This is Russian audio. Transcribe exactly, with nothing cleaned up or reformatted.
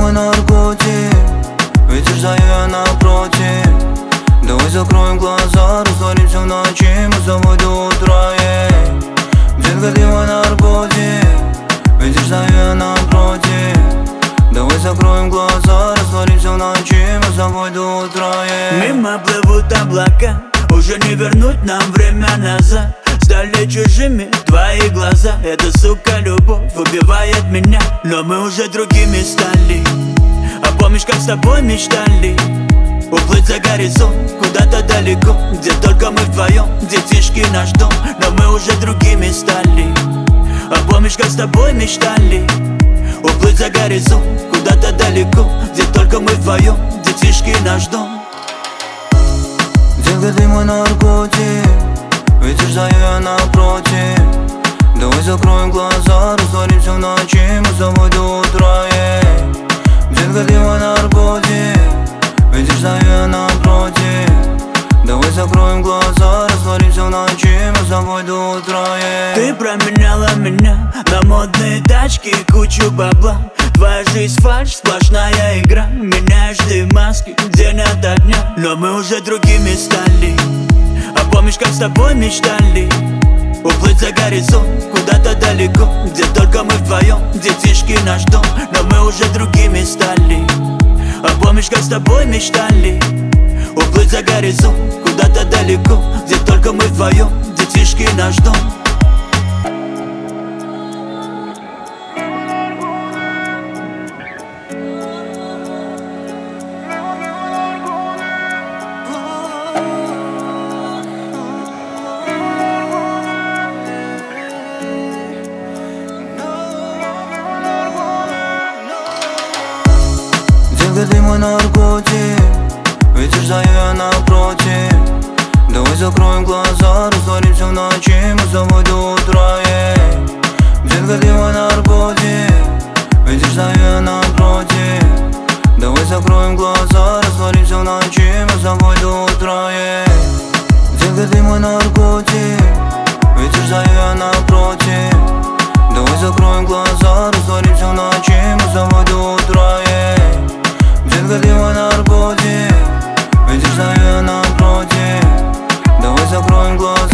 мой наркотик, ветер за я напротив. Давай закроем глаза, растворимся в ночи, мы с тобой до утра, ей. Детка, ты мой наркотик, ветер за я напротив. Давай закроем глаза, растворимся в ночи, мы с тобой до утра, ей. Мимо плывут облака, уже не вернуть нам время назад. Стали чужими твои глаза. Эта, сука, любовь убивает меня, но мы уже другими стали. А помнишь, как с тобой мечтали уплыть за горизонт, куда-то далеко, где только мы вдвоем, детишки наш дом, но мы уже другими стали. А помнишь, как с тобой мечтали уплыть за горизонт, куда-то далеко, где только мы вдвоем, детишки наш дом. Детка, ты мой наркотик, ветер за я напротив. Давай закроем глаза, растворимся в ночи, мы с тобой до утра, ей. Детка, ты мой наркотик, ветер за я напротив. Давай закроем глаза, растворимся в ночи, мы с тобой до утра, ей. Ты променяла меня на модные тачки и кучу бабла. Твоя жизнь фальшь, сплошная игра. Меняешь ты маски день ото дня, но мы уже другими стали. А помнишь, как с тобой мечтали уплыть за горизонт, куда-то далеко, где только мы вдвоем, детишки наш дом, но мы уже другими стали. А помнишь, как с тобой мечтали уплыть за горизонт, куда-то далеко, где только мы вдвоем, детишки наш дом. Детка, ты мой наркотик, ветер за я напротив. Давай закроем глаза, растворимся в ночи, мы с тобой до утра, ей. Детка, ты мой наркотик, ветер за я напротив. Давай закроем глаза, растворимся в ночи, мы с тобой до утра, ей. Детка, ты мой наркотик, ветер за я напротив. Давай закроем глаза, растворимся в ночи, мы с тобой до утра, ей. Детка, ты мой наркотик, ветер за я напротив. Давай закроем глаза.